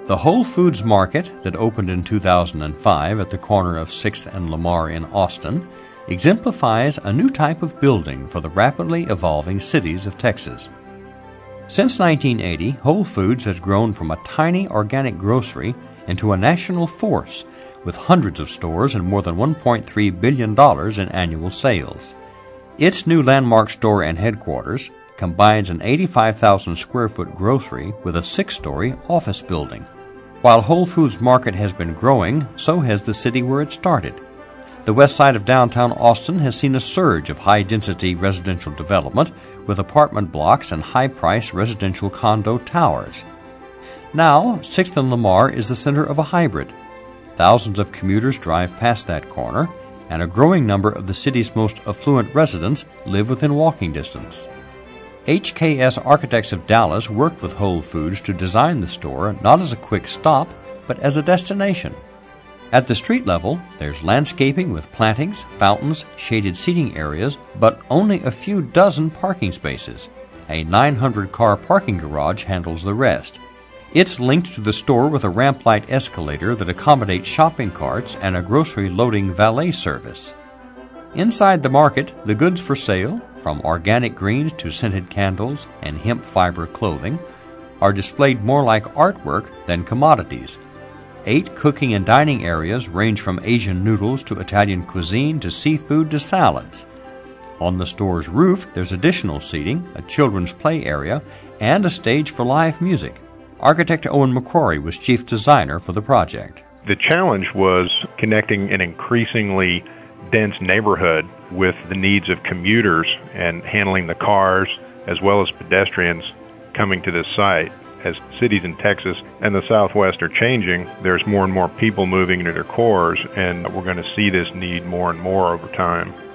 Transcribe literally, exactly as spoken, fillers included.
The Whole Foods Market that opened in two thousand five at the corner of sixth and Lamar in Austin exemplifies a new type of building for the rapidly evolving cities of Texas. Since nineteen eighty, Whole Foods has grown from a tiny organic grocery into a national force with hundreds of stores and more than one point three billion dollars in annual sales. Its new landmark store and headquarters combines an eighty-five thousand square foot grocery with a six-story office building. While Whole Foods Market has been growing, so has the city where it started. The west side of downtown Austin has seen a surge of high-density residential development with apartment blocks and high-priced residential condo towers. Now, sixth and Lamar is the center of a hybrid. Thousands of commuters drive past that corner, and a growing number of the city's most affluent residents live within walking distance. H K S Architects of Dallas worked with Whole Foods to design the store not as a quick stop, but as a destination. At the street level, there's landscaping with plantings, fountains, shaded seating areas, but only a few dozen parking spaces. A nine hundred car parking garage handles the rest. It's linked to the store with a ramp-light escalator that accommodates shopping carts and a grocery loading valet service. Inside the market, the goods for sale, from organic greens to scented candles and hemp fiber clothing, are displayed more like artwork than commodities. Eight cooking and dining areas range from Asian noodles to Italian cuisine to seafood to salads. On the store's roof, there's additional seating, a children's play area, and a stage for live music. Architect Owen McCrory was chief designer for the project. The challenge was connecting an increasingly dense neighborhood with the needs of commuters and handling the cars as well as pedestrians coming to this site. As cities in Texas and the Southwest are changing, there's more and more people moving into their cores, and we're going to see this need more and more over time.